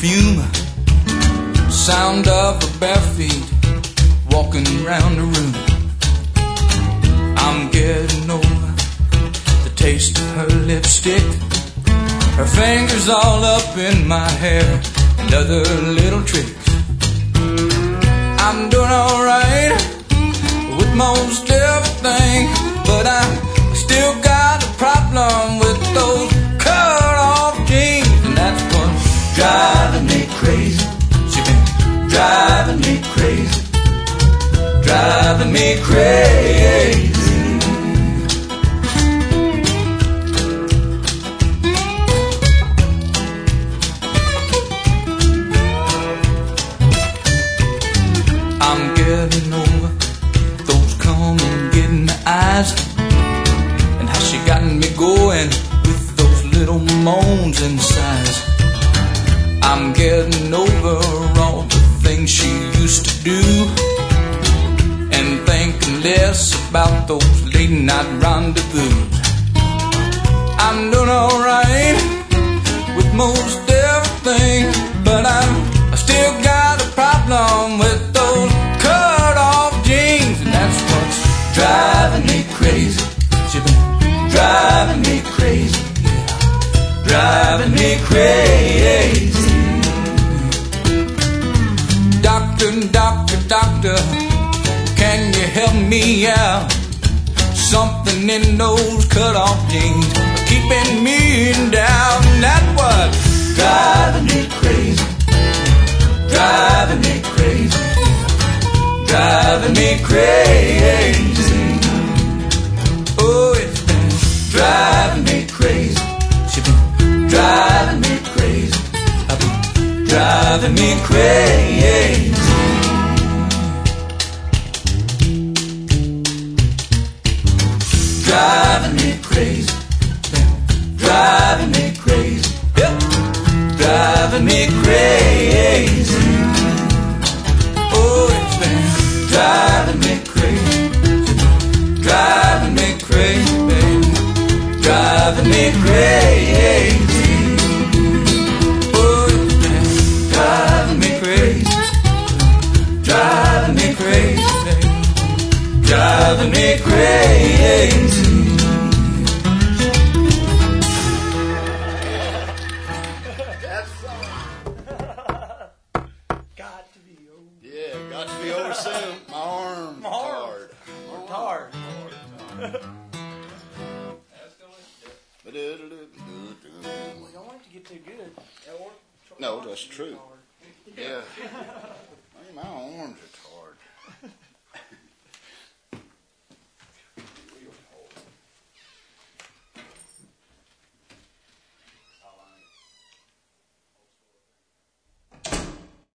perfume, sound of her bare feet walking around the room. I'm getting over the taste of her lipstick, her fingers all up in my hair, and other little tricks. I'm doing alright with most everything, but I still got a problem with those cut-off jeans, and that's what's driving me crazy. She been driving me crazy, driving me crazy. I'm getting over those come and getting the eyes, and how she got me going with those little moans and sighs. I'm getting over all the things she used to do, and thinking less about those late night rendezvous. I'm doing alright with most everything, but I still got a problem with those cut-off jeans, and that's what's driving me crazy. She been driving me crazy, yeah, driving me crazy. Doctor, doctor, doctor, can you help me out? Something in those cut-off jeans keeping me down. That's what's driving me crazy, driving me crazy, driving me crazy. Oh, it's been driving me crazy. She's been driving me crazy. I've been driving me crazy. Driving me crazy, driving me crazy, yep, driving me crazy. Oh, it's been driving me crazy, driving me crazy, baby, driving me crazy. Oh, it's been driving me crazy, driving me crazy, baby, driving me crazy. Got to be over soon. My arm hard. Hard. We don't want it to get too good. No, that's true. Yeah. My arms are hard.